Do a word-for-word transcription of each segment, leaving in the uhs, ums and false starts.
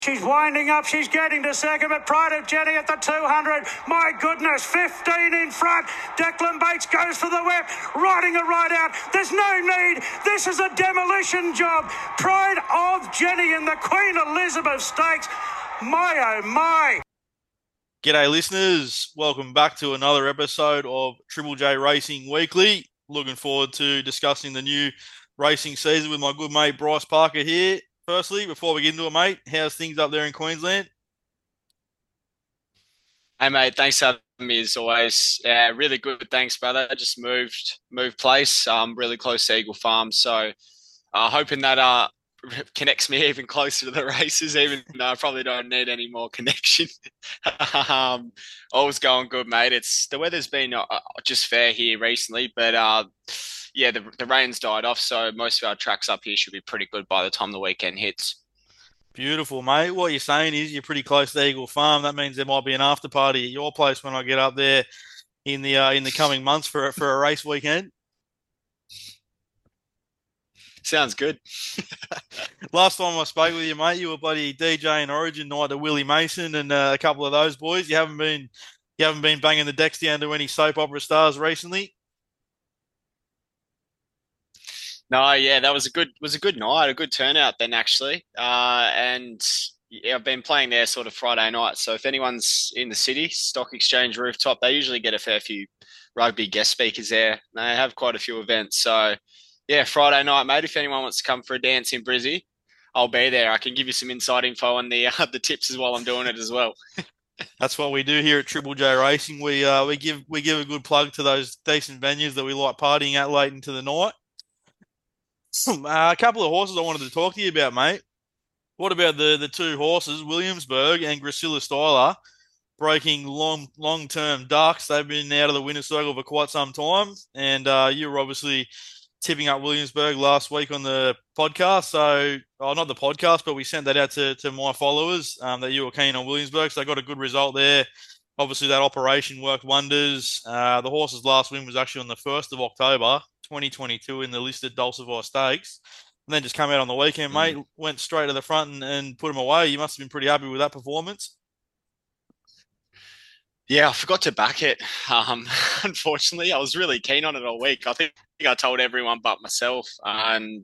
She's winding up. She's getting to second, but Pride of Jenny at the two hundred. My goodness, fifteen in front. Declan Bates goes for the whip, riding a ride out. There's no need. This is a demolition job. Pride of Jenny in the Queen Elizabeth Stakes. My, oh my. G'day listeners, welcome back to another episode of Triple J Racing Weekly. Looking forward to discussing the new racing season with my good mate Bryce Parker here. Firstly, before we get into it, mate, how's things up there in Queensland? Hey mate, thanks for having me as always. Yeah, really good. Thanks, brother. I just moved moved place. Um, really close to Eagle Farm, so uh, hoping that uh connects me even closer to the races. Even though I probably don't need any more connection. um, all's going good, mate. It's the weather's been uh, just fair here recently, but uh, yeah, the the rain's died off, so most of our tracks up here should be pretty good by the time the weekend hits. Beautiful, mate. What you're saying is you're pretty close to Eagle Farm. That means there might be an after party at your place when I get up there in the uh, in the coming months for for a race weekend. Sounds good. Last time I spoke with you, mate, you were bloody DJing Origin night at Willie Mason and uh, a couple of those boys. You haven't been you haven't been banging the decks down to any soap opera stars recently. No, yeah, that was a good was a good night, a good turnout then actually. Uh, and yeah, I've been playing there sort of Friday night. So if anyone's in the city, Stock Exchange rooftop, they usually get a fair few rugby guest speakers there. They have quite a few events. So yeah, Friday night, mate. If anyone wants to come for a dance in Brizzy, I'll be there. I can give you some inside info on the uh, the tips as while I'm doing it as well. That's what we do here at Triple J Racing. We uh, we give we give a good plug to those decent venues that we like partying at late into the night. Uh, a couple of horses I wanted to talk to you about, mate. What about the the two horses, Williamsburg and Gracilla Styler, breaking long long term ducks? They've been out of the winner's circle for quite some time, and uh, you were obviously tipping up Williamsburg last week on the podcast. So, oh, not the podcast, but we sent that out to to my followers um, that you were keen on Williamsburg. So, I got a good result there. Obviously, that operation worked wonders. Uh, the horse's last win was actually on the first of October, twenty twenty-two, in the listed Dulcify Stakes. And then just come out on the weekend, mate, Mm. went straight to the front and, and put him away. You must have been pretty happy with that performance. Yeah, I forgot to back it. Um, unfortunately, I was really keen on it all week. I think I told everyone but myself, and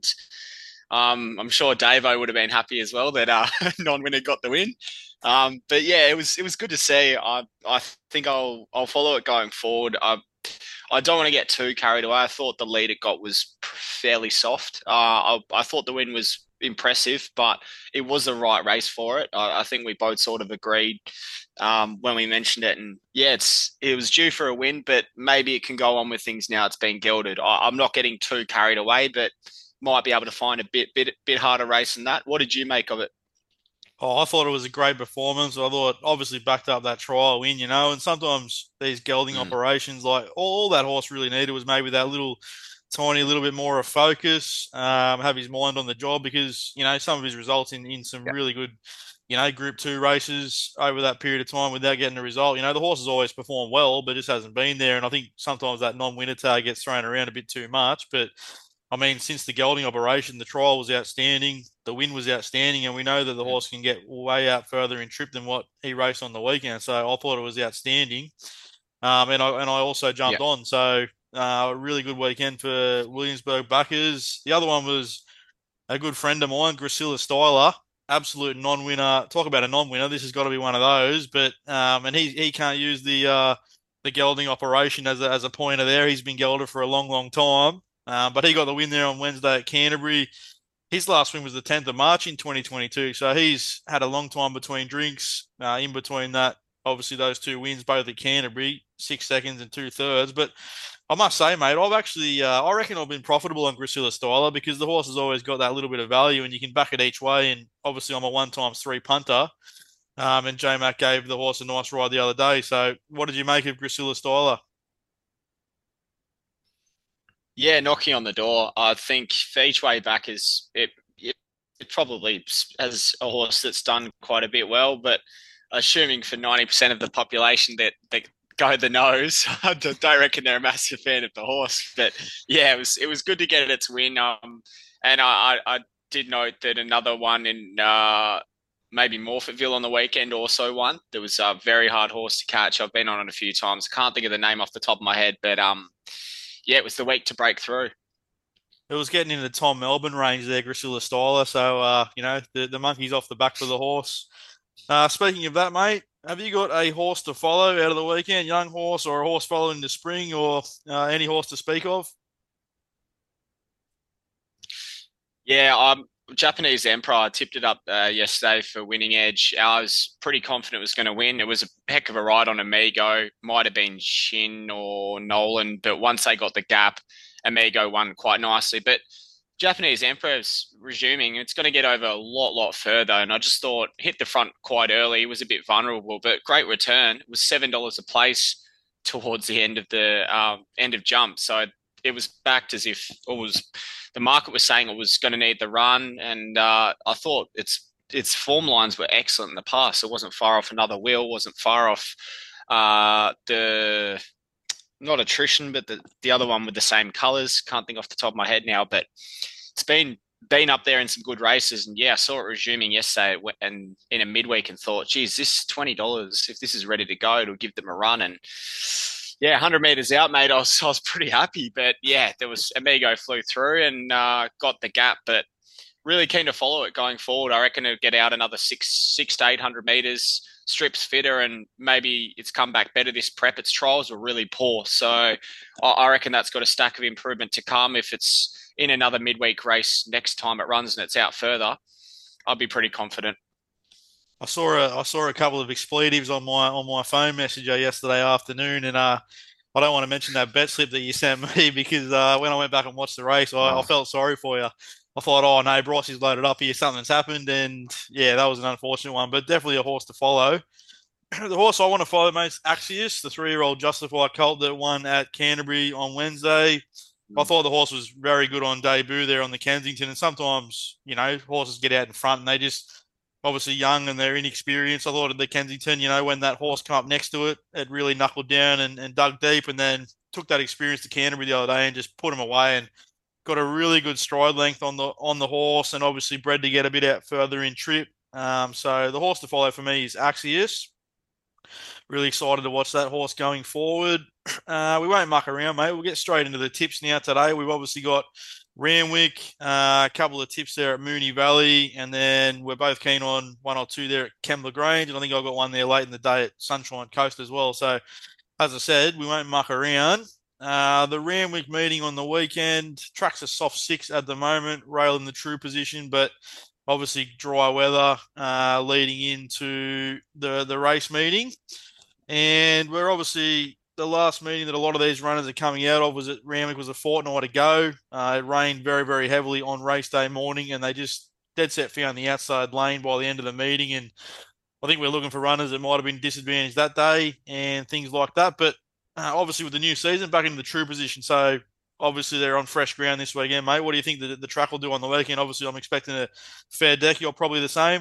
um, I'm sure Davo would have been happy as well that uh, non-winner got the win. Um, but yeah, it was it was good to see. I I think I'll I'll follow it going forward. I I don't want to get too carried away. I thought the lead it got was fairly soft. Uh, I, I thought the win was impressive, but it was the right race for it. I, I think we both sort of agreed um, when we mentioned it. And yeah, it's it was due for a win, but maybe it can go on with things now. It's been gilded. I, I'm not getting too carried away, but might be able to find a bit bit bit harder race than that. What did you make of it? Oh, I thought it was a great performance. I thought obviously backed up that trial win, you know, and sometimes these gelding Mm, operations, like all, all that horse really needed was maybe that little tiny little bit more of focus, um, have his mind on the job because, you know, some of his results in, in some yeah, really good, you know, group two races over that period of time without getting a result. You know, the horse has always performed well, but just hasn't been there. And I think sometimes that non-winner tag gets thrown around a bit too much. But I mean, since the gelding operation, the trial was outstanding, the win was outstanding, and we know that the mm, horse can get way out further in trip than what he raced on the weekend. So I thought it was outstanding. Um, and I and I also yeah, jumped on. So uh, a really good weekend for Williamsburg backers. The other one was a good friend of mine, Gracilla Styler, absolute non-winner. Talk about a non-winner. This has got to be one of those. But um, and he he can't use the uh, the gelding operation as a, as a pointer there. He's been gelded for a long, long time. Uh, but he got the win there on Wednesday at Canterbury. His last win was the tenth of March in twenty twenty-two. So he's had a long time between drinks. Uh, in between that, obviously those two wins, both at Canterbury, six seconds and two thirds. But I must say, mate, I've actually, uh, I reckon I've been profitable on Gracilla Styler because the horse has always got that little bit of value and you can back it each way. And obviously I'm a one times three punter. Um, and J Mac gave the horse a nice ride the other day. So what did you make of Gracilla Styler? yeah. Knocking on the door. I think for each way back is it. It, it probably has a horse that's done quite a bit well, but assuming for ninety percent of the population that that go the nose, I don't reckon they're a massive fan of the horse. But yeah, it was it was good to get its win. Um, and I I, I did note that another one in uh maybe Morphettville on the weekend also won. There was a very hard horse to catch. I've been on it a few times. I can't think of the name off the top of my head, but um, yeah, it was the week to break through. It was getting into the Tom Melbourne range there, Gracilla Styler. So, uh, you know, the, the monkey's off the back for the horse. Uh, speaking of that, mate, have you got a horse to follow out of the weekend, young horse or a horse following the spring or uh, any horse to speak of? Yeah, I'm Japanese Emperor. I tipped it up uh, yesterday for winning edge. I was pretty confident it was going to win. It was a heck of a ride on Amigo. Might have been Shin or Nolan, but once they got the gap, Amigo won quite nicely. But Japanese Emperor's resuming. It's going to get over a lot, lot further. And I just thought hit the front quite early. It was a bit vulnerable, but great return. It was seven dollars a place towards the end of the um, end of jump. So it was backed as if it was the market was saying it was going to need the run, and uh, I thought its its form lines were excellent in the past. It wasn't far off another wheel, wasn't far off uh, the not attrition, but the the other one with the same colours. Can't think off the top of my head now, but it's been been up there in some good races, and yeah, I saw it resuming yesterday and in a midweek, and thought, geez, this twenty dollars, if this is ready to go, it'll give them a run. And yeah, one hundred meters out, mate, I was, I was pretty happy. But yeah, there was Amigo flew through and uh, got the gap. But really keen to follow it going forward. I reckon it'll get out another six, six to eight hundred meters. Strips fitter, and maybe it's come back better this prep. Its trials were really poor, so I, I reckon that's got a stack of improvement to come. If it's in another midweek race next time it runs and it's out further, I'd be pretty confident. I saw a I saw a couple of expletives on my on my phone messenger yesterday afternoon, and uh, I don't want to mention that bet slip that you sent me because uh, when I went back and watched the race, I, I felt sorry for you. I thought, oh no, Bryce's loaded up here, something's happened, and yeah, that was an unfortunate one, but definitely a horse to follow. The horse I want to follow, mate, is Axius, the three-year-old Justified Colt that won at Canterbury on Wednesday. I thought the horse was very good on debut there on the Kensington, and sometimes, you know, horses get out in front and they just obviously young and they're inexperienced. I thought at the Kensington, you know, when that horse came up next to it, it really knuckled down and, and dug deep, and then took that experience to Canterbury the other day and just put him away and got a really good stride length on the on the horse, and obviously bred to get a bit out further in trip. Um, so the horse to follow for me is Axius. Really excited to watch that horse going forward. Uh, we won't muck around, mate. We'll get straight into the tips now today. We've obviously got Randwick, uh, a couple of tips there at Moonee Valley, and then we're both keen on one or two there at Kembla Grange, and I think I got one there late in the day at Sunshine Coast as well. So, as I said, we won't muck around. Uh, the Randwick meeting on the weekend, track's a soft six at the moment, rail in the true position, but obviously dry weather uh, leading into the, the race meeting. And we're obviously, the last meeting that a lot of these runners are coming out of was at Randwick was a fortnight ago. Uh, it rained very, very heavily on race day morning, and they just dead set found the outside lane by the end of the meeting. And I think we're looking for runners that might have been disadvantaged that day and things like that. But uh, obviously with the new season, back into the true position. So obviously they're on fresh ground this weekend, mate. What do you think that the track will do on the weekend? Obviously I'm expecting a fair deck. You're probably the same.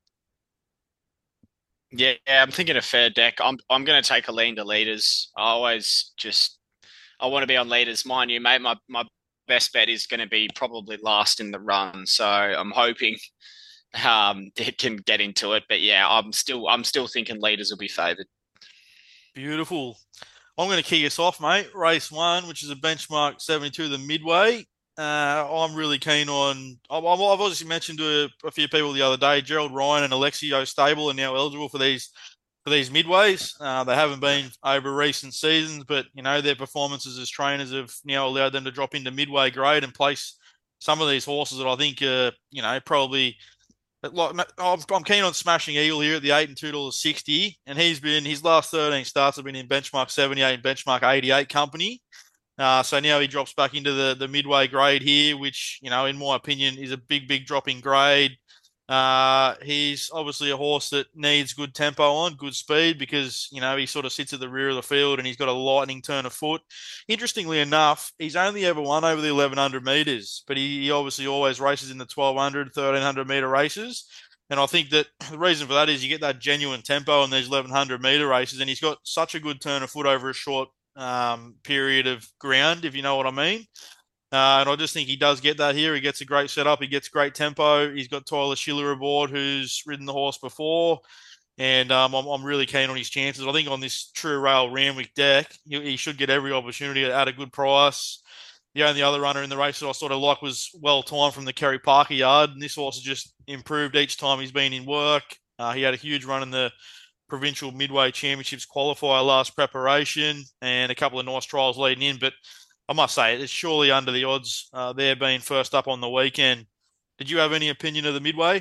Yeah, I'm thinking a fair deck. I'm I'm going to take a lean to leaders. I always just I want to be on leaders, mind you, mate. My my best bet is going to be probably last in the run, so I'm hoping um it can get into it. But yeah, I'm still I'm still thinking leaders will be favoured. Beautiful. I'm going to key us off, mate. Race one, which is a benchmark seventy-two, the Midway. Uh, I'm really keen on. I've, I've obviously mentioned to a, a few people the other day. Gerald Ryan and Alexio Stable are now eligible for these for these midways. Uh, they haven't been over recent seasons, but you know their performances as trainers have now allowed them to drop into midway grade and place some of these horses that I think are you know probably. Like, I'm, I'm keen on Smashing Eagle here at the eight and two dollars sixty, and he's been his last thirteen starts have been in benchmark seventy-eight and benchmark eighty-eight company. Uh, so now he drops back into the, the midway grade here, which, you know, in my opinion, is a big, big drop in grade. Uh, he's obviously a horse that needs good tempo on, good speed, because, you know, he sort of sits at the rear of the field and he's got a lightning turn of foot. Interestingly enough, he's only ever won over the eleven hundred metres, but he, he obviously always races in the twelve hundred, thirteen hundred metre races. And I think that the reason for that is you get that genuine tempo in these eleven hundred metre races, and he's got such a good turn of foot over a short um, period of ground, if you know what I mean. Uh, and I just think he does get that here. He gets a great setup. He gets great tempo. He's got Tyler Schiller aboard, who's ridden the horse before. And um, I'm, I'm really keen on his chances. I think on this True Rail Randwick deck, he, he should get every opportunity at a good price. The only other runner in the race that I sort of like was well timed from the Kerry Parker yard. And this horse has just improved each time he's been in work. Uh, he had a huge run in the Provincial Midway Championships qualifier last preparation and a couple of nice trials leading in. But I must say, it's surely under the odds uh, there being first up on the weekend. Did you have any opinion of the Midway?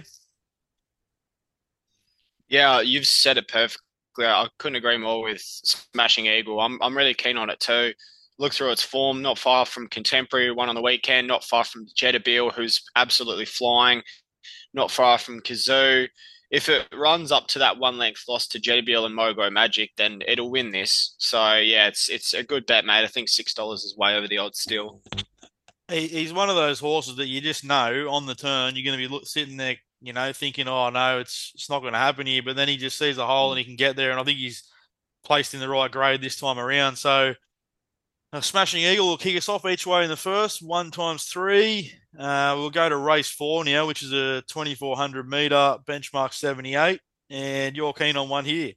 Yeah, you've said it perfectly. I couldn't agree more with Smashing Eagle. I'm I'm really keen on it too. Look through its form, not far from Contemporary, one on the weekend, not far from Jetabil, who's absolutely flying, not far from Kazoo. If it runs up to that one length loss to Jetabil and Mogo Magic, then it'll win this. So yeah, it's it's a good bet, mate. I think six dollars is way over the odds still. He, he's one of those horses that you just know on the turn you're going to be look, sitting there, you know, thinking, "Oh no, it's it's not going to happen here." But then he just sees a hole and he can get there, and I think he's placed in the right grade this time around. So, a Smashing Eagle will kick us off each way in the first, one times three. Uh, we'll go to race four now, which is a twenty-four hundred meter benchmark seventy-eight, and you're keen on one here.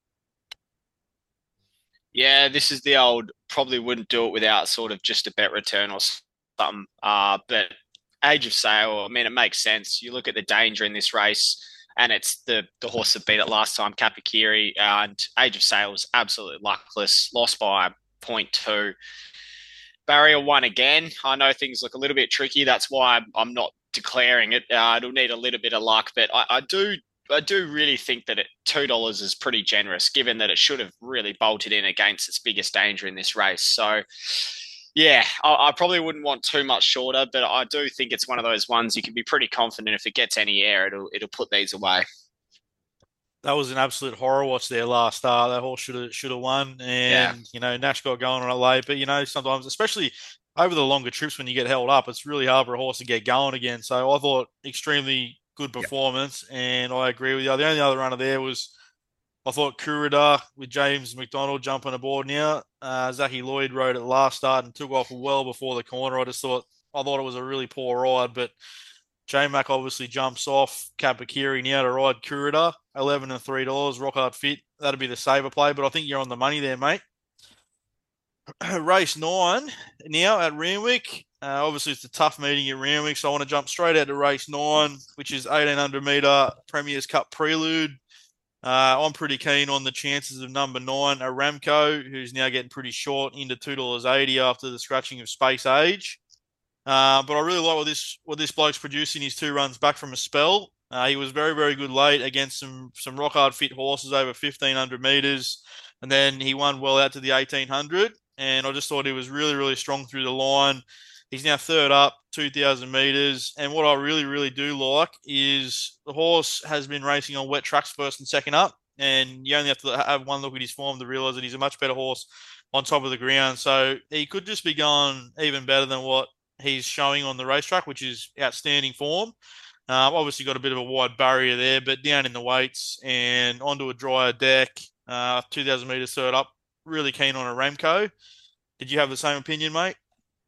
Yeah, this is the old probably wouldn't do it without sort of just a bet return or something. Uh, but Age of Sail, I mean, it makes sense. You look at the danger in this race, and it's the the horse that beat it last time, Kapakiri, and Age of Sail was absolutely luckless, lost by point two. Barrier one again. I know things look a little bit tricky. That's why I'm, I'm not declaring it. Uh, it'll need a little bit of luck, but I, I do I do really think that at two dollars is pretty generous, given that it should have really bolted in against its biggest danger in this race. So, yeah, I, I probably wouldn't want too much shorter, but I do think it's one of those ones you can be pretty confident if it gets any air, it'll it'll put these away. That was an absolute horror watch there last start. That horse should have should have won, Yeah. and you know Nash got going on it late. But you know sometimes, especially over the longer trips when you get held up, it's really hard for a horse to get going again. So I thought extremely good performance, and I agree with you. The only other runner there was I thought Kurida with James McDonald jumping aboard now. Uh, Zachy Lloyd rode it last start and took off well before the corner. I just thought I thought it was a really poor ride, but J-Mac obviously jumps off Kapakiri now to ride Kurita, eleven and three dollars, rock hard fit. That'd be the saver play, but I think you're on the money there, mate. Race nine now at Randwick. Uh, obviously, it's a tough meeting at Randwick, so I want to jump straight out to race nine, which is eighteen hundred metre Premier's Cup Prelude. Uh, I'm pretty keen on the chances of number nine, Aramco, who's now getting pretty short into two dollars eighty after the scratching of Space Age. Uh, but I really like what this what this bloke's producing. His two runs back from a spell. Uh, he was very very good late against some some rock hard fit horses over fifteen hundred meters, and then he won well out to the eighteen hundred. And I just thought he was really really strong through the line. He's now third up, two thousand meters. And what I really really do like is the horse has been racing on wet tracks first and second up, and you only have to have one look at his form to realise that he's a much better horse on top of the ground. So he could just be going even better than what he's showing on the racetrack, which is outstanding form. Um, obviously got a bit of a wide barrier there, but down in the weights and onto a drier deck, uh, two thousand metres third up, really keen on Aramco. Did you have the same opinion, mate?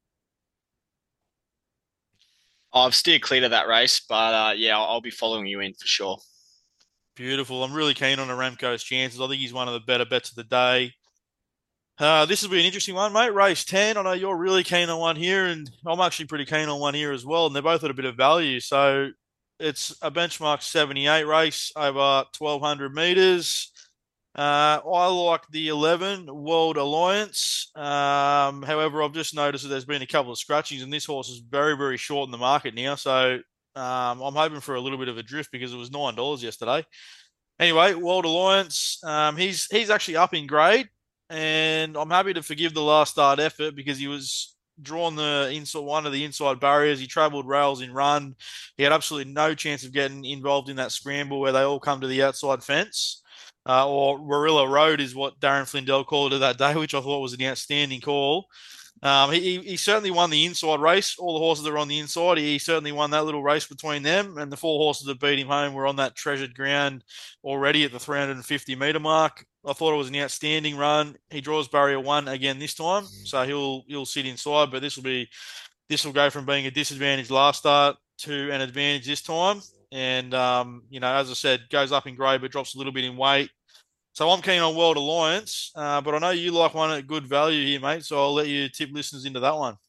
I've steered clear of that race, but uh, yeah, I'll, I'll be following you in for sure. Beautiful. I'm really keen on Aramco's chances. I think he's one of the better bets of the day. Uh, this will be an interesting one, mate. Race ten. I know you're really keen on one here, and I'm actually pretty keen on one here as well. And they're both at a bit of value. So it's a benchmark seventy-eight race over twelve hundred meters. Uh, I like the eleven World Alliance. Um, however, I've just noticed that there's been a couple of scratchings, and this horse is very, very short in the market now. So um, I'm hoping for a little bit of a drift because it was nine dollars yesterday. Anyway, World Alliance. Um, he's he's actually up in grade, and I'm happy to forgive the last start effort because he was drawn the inside one of the inside barriers. He travelled rails in run. He had absolutely no chance of getting involved in that scramble where they all come to the outside fence. Uh, or Warilla Road is what Darren Flindell called it that day, which I thought was an outstanding call. Um, he, he certainly won the inside race. All the horses that are on the inside, he certainly won that little race between them. And the four horses that beat him home were on that treasured ground already at the three hundred fifty metre mark. I thought it was an outstanding run. He draws barrier one again this time, so he'll he'll sit inside. But this will be this will go from being a disadvantage last start to an advantage this time. And, um, you know, as I said, goes up in grade but drops a little bit in weight. So I'm keen on World Alliance, uh, but I know you like one at good value here, mate. So I'll let you tip listeners into that one.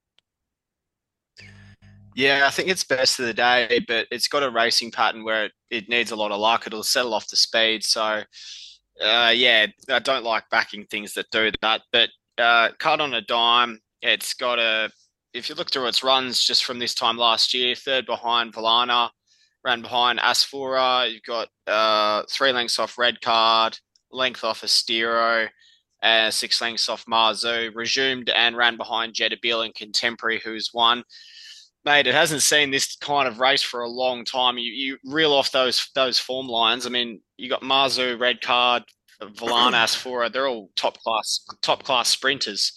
Yeah, I think it's best of the day, but it's got a racing pattern where it, it needs a lot of luck. It'll settle off the speed. So, uh, yeah, I don't like backing things that do that. But uh, cut on a dime, it's got a, if you look through its runs just from this time last year, third behind Valana, ran behind Asfoora. You've got uh, three lengths off Red Card, length off Astero, uh, six lengths off Marzu, resumed and ran behind Jetabil and Contemporary, who's won. Mate, it hasn't seen this kind of race for a long time. You you reel off those those form lines. I mean, you got Marzu, Red Card, Valana, Asfoora. They're all top class top class sprinters.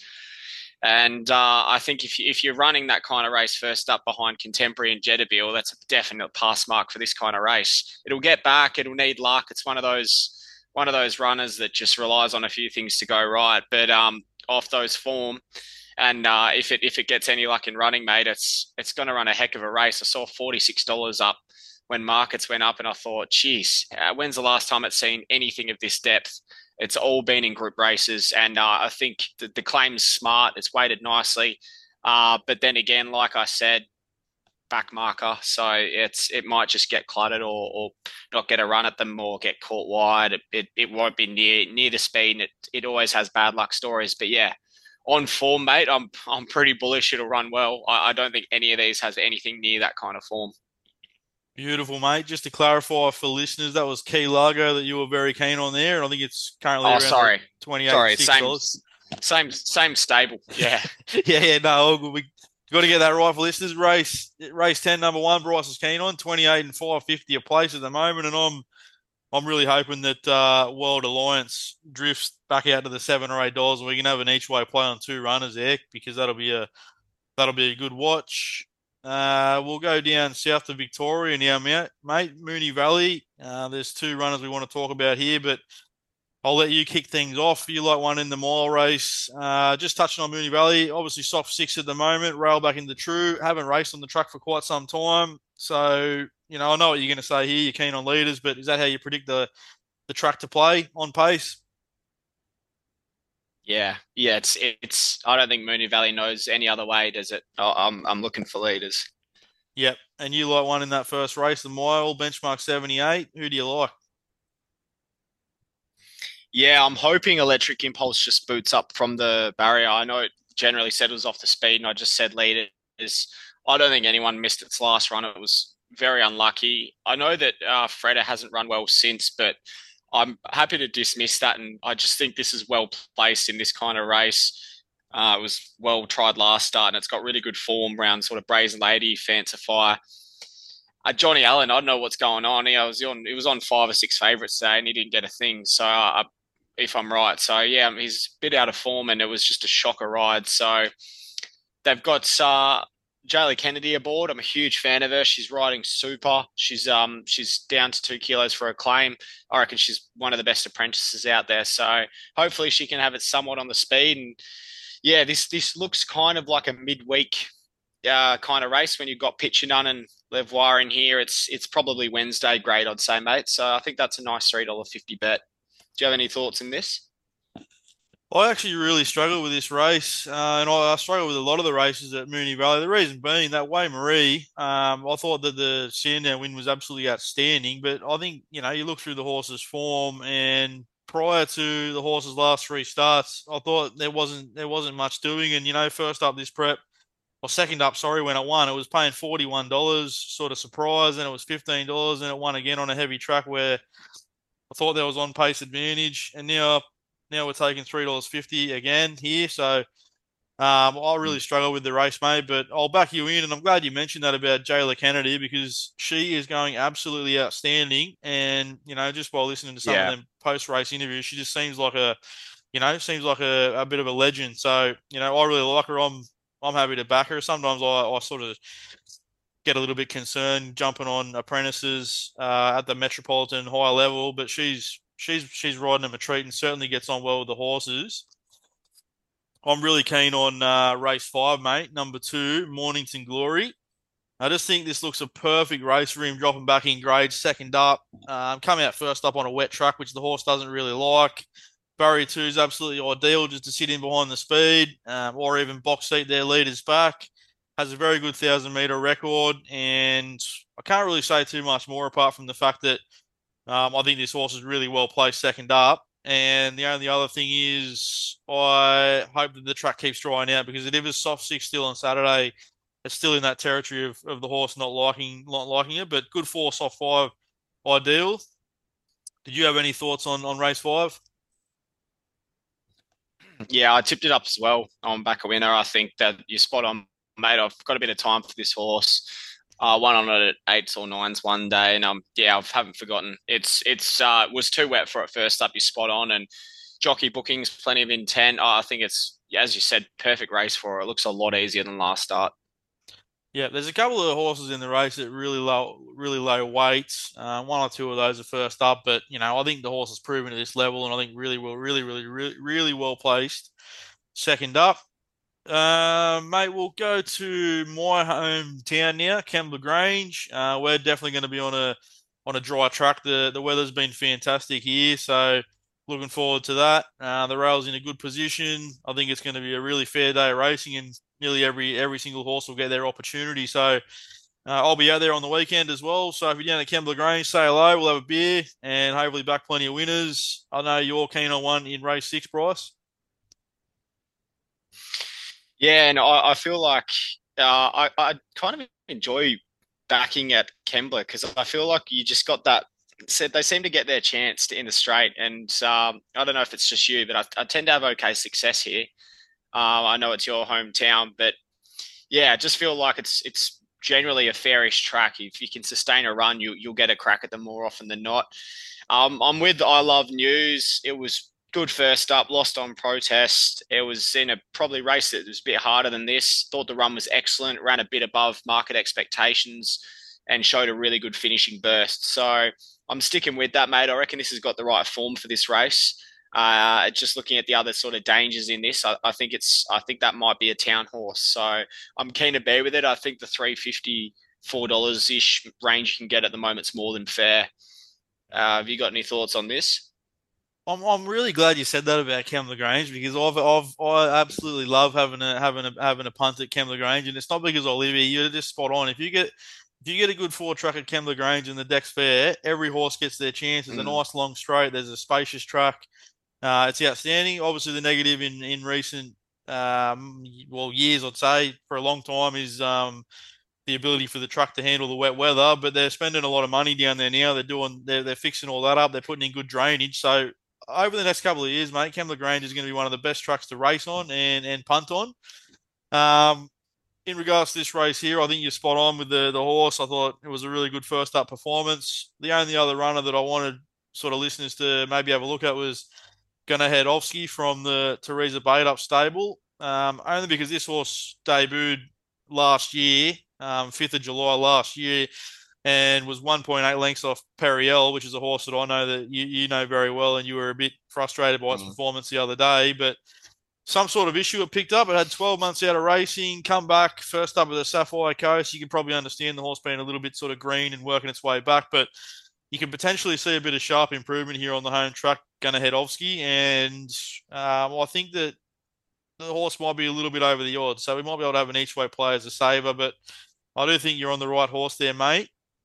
And uh, I think if, you, if you're running that kind of race first up behind Contemporary and Jetabil, that's a definite pass mark for this kind of race. It'll get back. It'll need luck. It's one of those one of those runners that just relies on a few things to go right. But um, off those form, and uh, if it if it gets any luck in running, mate, it's it's going to run a heck of a race. I saw forty-six dollars up when markets went up, and I thought, geez, uh, when's the last time it's seen anything of this depth? It's all been in group races, and uh, I think the, the claim's smart. It's weighted nicely, uh, but then again, like I said, back marker, so it's it might just get cluttered or, or not get a run at them or get caught wide. It, it, it won't be near near the speed, and it it always has bad luck stories. But yeah, on form, mate, I'm I'm pretty bullish it'll run well. I, I don't think any of these has anything near that kind of form. Beautiful, mate. Just to clarify for listeners, that was Key Largo that you were very keen on there, and I think it's currently Oh, around sorry, twenty-eight, sorry, six same dollars. same same stable. Yeah, yeah, yeah, no, all good. We got to get that right for listeners. Race race ten, number one, Bryce is keen on twenty-eight and five fifty a place at the moment, and I'm I'm really hoping that uh, World Alliance drifts back out to the seven or eight dollars, and we can have an each way play on two runners there because that'll be a that'll be a good watch. Uh, we'll go down south to Victoria now, mate. Moonee Valley. Uh, there's two runners we want to talk about here, but I'll let you kick things off. You like one in the mile race. Uh, just touching on Moonee Valley, obviously soft six at the moment, rail back into true. Haven't raced on the track for quite some time. So, you know, I know what you're going to say here. You're keen on leaders, but is that how you predict the, the track to play on pace? yeah, yeah. It's it's. I don't think Moonee Valley knows any other way, does it? I- I'm I'm looking for leaders. Yep. And you like one in that first race, the mile, benchmark seventy-eight. Who do you like? Yeah, I'm hoping Electric Impulse just boots up from the barrier. I know it generally settles off the speed, and I just said leaders. I don't think anyone missed its last run. It was very unlucky. I know that uh, Freda hasn't run well since, but I'm happy to dismiss that. And I just think this is well placed in this kind of race. Uh, it was well tried last start, and it's got really good form around sort of Brazen Lady, Fancify. Uh, Johnny Allen, I don't know what's going on. He was on, he was on five or six favourites today, and he didn't get a thing. So, uh, if I'm right, so yeah, he's a bit out of form, and it was just a shocker ride. So they've got uh, Jaylee Kennedy aboard. I'm a huge fan of her. She's riding super. She's um she's down to two kilos for a claim. I reckon she's one of the best apprentices out there. So hopefully she can have it somewhat on the speed. And yeah, this this looks kind of like a midweek uh, kind of race when you've got Pitchinun and Levoir in here. It's it's probably Wednesday grade, I'd say, mate. So I think that's a nice three dollar fifty bet. Do you have any thoughts in this? I actually really struggle with this race, uh, and I, I struggle with a lot of the races at Moonee Valley. The reason being that Way Marie, um, I thought that the Sandown win was absolutely outstanding, but I think, you know, you look through the horse's form, and prior to the horse's last three starts, I thought there wasn't there wasn't much doing. And, you know, first up this prep, or second up, sorry, when it won, it was paying forty-one dollars, sort of surprise, and it was fifteen dollars, and it won again on a heavy track where I thought there was on pace advantage, and now now we're taking three dollars fifty again here. So um, I really struggle with the race, mate, but I'll back you in, and I'm glad you mentioned that about Jayla Kennedy because she is going absolutely outstanding. And, you know, just while listening to some Yeah. of them post-race interviews, she just seems like a, you know, seems like a, a bit of a legend. So, you know, I really like her. I'm I'm happy to back her. Sometimes I, I sort of get a little bit concerned jumping on apprentices uh, at the metropolitan high level, but she's she's she's riding them a treat and certainly gets on well with the horses. I'm really keen on uh, race five, mate. Number two, Mornington Glory. I just think this looks a perfect race for him, dropping back in grade, second up. Um, coming out first up on a wet track, which the horse doesn't really like. Barrier two is absolutely ideal just to sit in behind the speed, um, or even box seat their leaders back. Has a very good thousand metre record, and I can't really say too much more apart from the fact that um, I think this horse is really well placed second up. And the only other thing is, I hope that the track keeps drying out because it is soft six still on Saturday. It's still in that territory of, of the horse not liking not liking it, but good four, soft five, ideal. Did you have any thoughts on on race five? Yeah, I tipped it up as well on back a winner. I think that you're spot on, mate. I've got a bit of time for this horse. Uh, won on it at eights or nines one day, and um, yeah, I haven't forgotten. It's it's uh was too wet for it first up. You're spot on, and jockey bookings, plenty of intent. Oh, I think it's, as you said, perfect race for her. It looks a lot easier than last start. Yeah, there's a couple of horses in the race that really low, really low weights. Uh, one or two of those are first up, but you know, I think the horse has proven at this level, and I think really well, really, really, really, really well placed. Second up, uh, mate, we'll go to my hometown now, Kembla Grange. Uh, we're definitely going to be on a on a dry track. The the weather's been fantastic here, so looking forward to that. Uh, the rail's in a good position. I think it's going to be a really fair day of racing, and nearly every every single horse will get their opportunity. So uh, I'll be out there on the weekend as well. So if you're down at Kembla Grange, say hello. We'll have a beer and hopefully back plenty of winners. I know you're keen on one in race six, Bryce. Yeah, and I, I feel like uh, I, I kind of enjoy backing at Kembla because I feel like you just got that. Said they seem to get their chance to, in the straight, and um, I don't know if it's just you, but I, I tend to have okay success here. Um, I know it's your hometown, but yeah, I just feel like it's it's generally a fairish track. If you can sustain a run, you you'll get a crack at them more often than not. Um, I'm with I Love News. It was good first up, lost on protest. It was in a probably race that was a bit harder than this. Thought the run was excellent, ran a bit above market expectations, and showed a really good finishing burst. So I'm sticking with that, mate. I reckon this has got the right form for this race. Uh, just looking at the other sort of dangers in this, I, I think it's I think that might be a town horse. So I'm keen to be with it. I think the three fifty, four dollars ish range you can get at the moment is more than fair. Uh, have you got any thoughts on this? I'm I'm really glad you said that about Kembla Grange because I've I've I absolutely love having a having a having a punt at Kembla Grange, and it's not because I live here. You're just spot on. If you get if you get a good four track at Kembla Grange and the deck's fair, every horse gets their chance. There's a Mm. nice long straight. There's a spacious track. Uh, it's outstanding. Obviously, the negative in in recent um well years, I'd say, for a long time is um the ability for the truck to handle the wet weather. But they're spending a lot of money down there now. They're doing they're they're fixing all that up. They're putting in good drainage. So over the next couple of years, mate, Kembla Grange is going to be one of the best trucks to race on and and punt on. Um, in regards to this race here, I think you're spot on with the the horse. I thought it was a really good first up performance. The only other runner that I wanted sort of listeners to maybe have a look at was Gunnar Hedovsky from the Teresa Bate Up stable. Um, only because this horse debuted last year, um, fifth of July last year, and was one point eight lengths off Periel, which is a horse that I know that you, you know very well, and you were a bit frustrated by its Mm. performance the other day. But some sort of issue it picked up. It had twelve months out of racing, come back first up at the Sapphire Coast. You can probably understand the horse being a little bit sort of green and working its way back, but you can potentially see a bit of sharp improvement here on the home track, Gunnar Hedovsky, and um, I think that the horse might be a little bit over the odds, so we might be able to have an each way play as a saver, but I do think you're on the right horse there, mate.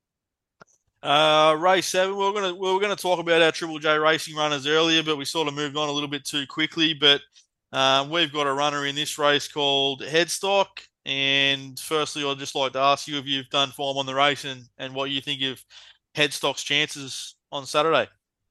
Uh, race seven. We are gonna we were gonna talk about our Triple J racing runners earlier, but we sort of moved on a little bit too quickly. But um, we've got a runner in this race called Headstock. And firstly, I'd just like to ask you if you've done form on the race and, and what you think of Headstock's chances on Saturday.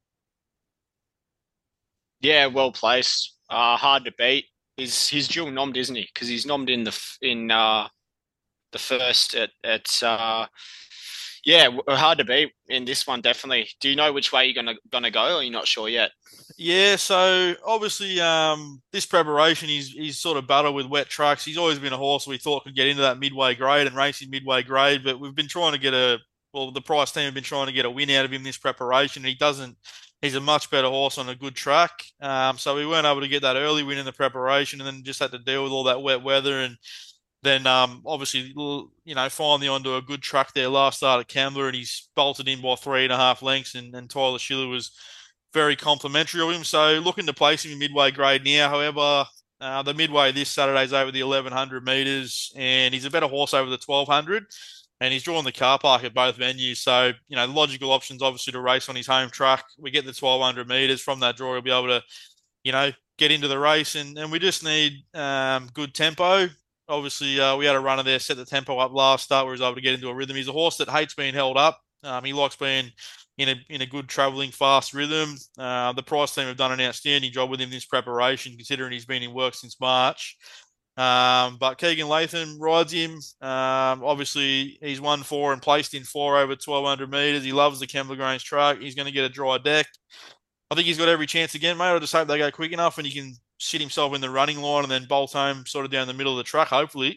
Yeah, well placed. Uh, hard to beat. He's he's dual nommed, isn't he? Because he's nommed in the f- in uh, the first at at uh, yeah, w- hard to beat in this one definitely. Do you know which way you're gonna gonna go, or you're not sure yet? Yeah, so obviously, um, this preparation, he's he's sort of battled with wet tracks. He's always been a horse we thought could get into that midway grade and racing midway grade, but we've been trying to get a well, the price team have been trying to get a win out of him this preparation. He doesn't he's a much better horse on a good track. Um, so we weren't able to get that early win in the preparation, and then just had to deal with all that wet weather. And then um, obviously, you know, finally onto a good track there last start at Kembla, and he's bolted in by three and a half lengths, and, and Tyler Schiller was very complimentary of him. So looking to place him in midway grade now. However, uh, the midway this Saturday's over the eleven hundred metres, and he's a better horse over the twelve hundred. And he's drawn the car park at both venues. So, you know, the logical option's obviously to race on his home track. We get the twelve hundred metres from that draw. He'll be able to, you know, get into the race. And, and we just need um, good tempo. Obviously, uh, we had a runner there, set the tempo up last start where he was able to get into a rhythm. He's a horse that hates being held up. Um, he likes being in a in a good travelling, fast rhythm. Uh, the Price team have done an outstanding job with him this preparation, considering he's been in work since March. Um, but Keegan Latham rides him. Um, obviously, he's won four and placed in four over twelve hundred metres. He loves the Kembla Grange track. He's going to get a dry deck. I think he's got every chance again, mate. I just hope they go quick enough and he can sit himself in the running line and then bolt home sort of down the middle of the track, hopefully.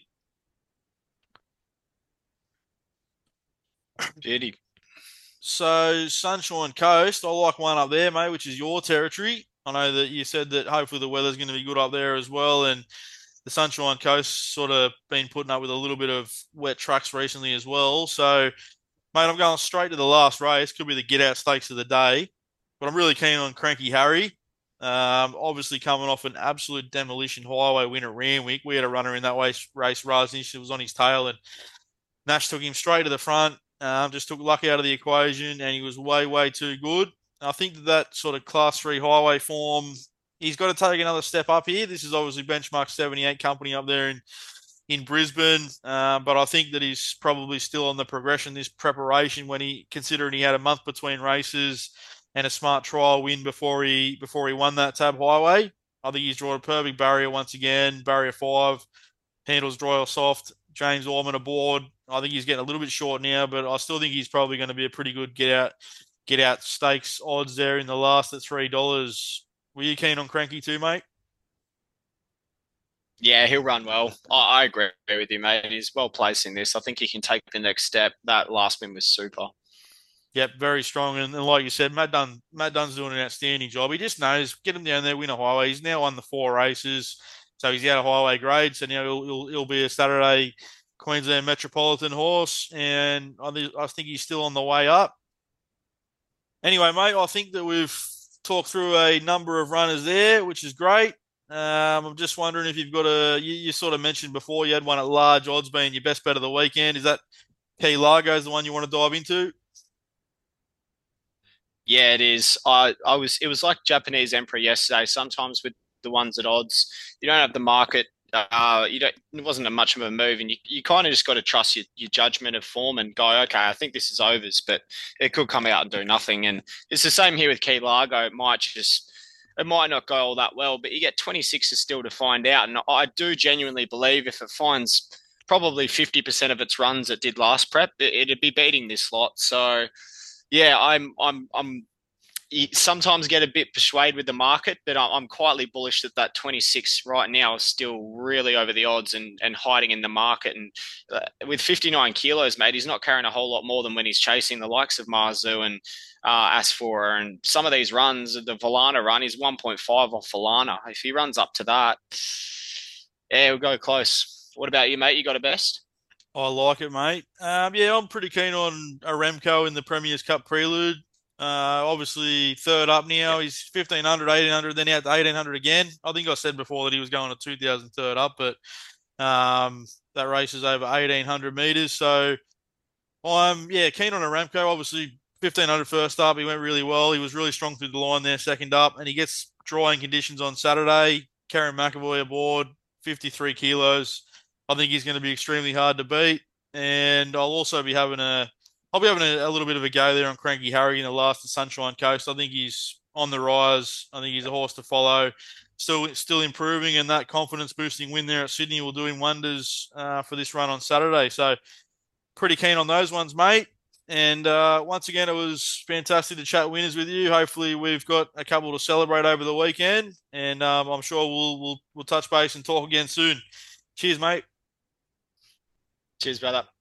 Beauty. So, Sunshine Coast, I like one up there, mate, which is your territory. I know that you said that hopefully the weather's going to be good up there as well. And the Sunshine Coast sort of been putting up with a little bit of wet tracks recently as well. So, mate, I'm going straight to the last race. Could be the get-out stakes of the day. But I'm really keen on Cranky Harry. Um, obviously coming off an absolute demolition highway win at Randwick. We had a runner in that race, race Raznish was on his tail, and Nash took him straight to the front. Um, just took luck out of the equation, and he was way, way too good. I think that that sort of class three highway form, he's got to take another step up here. This is obviously benchmark seventy-eight company up there in, in Brisbane. Uh, but I think that he's probably still on the progression, this preparation, when he, considering he had a month between races and a smart trial win before he, before he won that Tab Highway. I think he's drawn a perfect barrier once again, barrier five, handles dry or soft. James Orman aboard. I think he's getting a little bit short now, but I still think he's probably going to be a pretty good get out, get out stakes odds there in the last at three dollars. Were you keen on Cranky too, mate? Yeah, he'll run well. I, I agree with you, mate. He's well placed in this. I think he can take the next step. That last win was super. Yep, very strong. And, and like you said, Matt Dunn, Matt Dunn's doing an outstanding job. He just knows, get him down there, win a highway. He's now won the four races, so he's out of highway grade. So now he'll, he'll, he'll be a Saturday Queensland Metropolitan horse, and I think, I think he's still on the way up. Anyway, mate, I think that we've talked through a number of runners there, which is great. Um, I'm just wondering if you've got a, you, you sort of mentioned before you had one at large odds being your best bet of the weekend. Is that Key Largo is the one you want to dive into? Yeah, it is. I, I was. It was like Japanese Emperor yesterday. Sometimes with the ones at odds, you don't have the market. Uh, you don't. It wasn't a much of a move, and you, you kind of just got to trust your, your judgment of form and go, okay, I think this is overs, but it could come out and do nothing. And it's the same here with Key Largo. It might just, it might not go all that well, but you get twenty-sixes still to find out. And I do genuinely believe if it finds probably fifty percent of its runs it did last prep, it, it'd be beating this lot. So. Yeah, I'm, I'm, I'm. You sometimes get a bit persuaded with the market, but I'm quietly bullish that that twenty-six right now is still really over the odds and, and hiding in the market. And uh, with fifty-nine kilos, mate, he's not carrying a whole lot more than when he's chasing the likes of Marzu and uh, Asphora. And some of these runs, the Volana run is one point five off Volana. If he runs up to that, yeah, we'll go close. What about you, mate? You got a best? I like it, mate. Um, yeah, I'm pretty keen on Aramco in the Premier's Cup Prelude. Uh, obviously, third up now. He's fifteen hundred, eighteen hundred, then out to eighteen hundred again. I think I said before that he was going to two thousand third up, but um, that race is over eighteen hundred metres. So I'm, yeah, keen on Aramco. Obviously, fifteen hundred first up. He went really well. He was really strong through the line there, second up, and he gets drying conditions on Saturday. Karen McAvoy aboard, fifty-three kilos. I think he's going to be extremely hard to beat. And I'll also be having a, I'll be having a, a little bit of a go there on Cranky Harry in the last of Sunshine Coast. I think he's on the rise. I think he's a horse to follow. Still, still improving, and that confidence boosting win there at Sydney will do him wonders uh, for this run on Saturday. So pretty keen on those ones, mate. And uh, once again, it was fantastic to chat winners with you. Hopefully, we've got a couple to celebrate over the weekend, and um, I'm sure we'll we'll we'll touch base and talk again soon. Cheers, mate. Cheers, brother.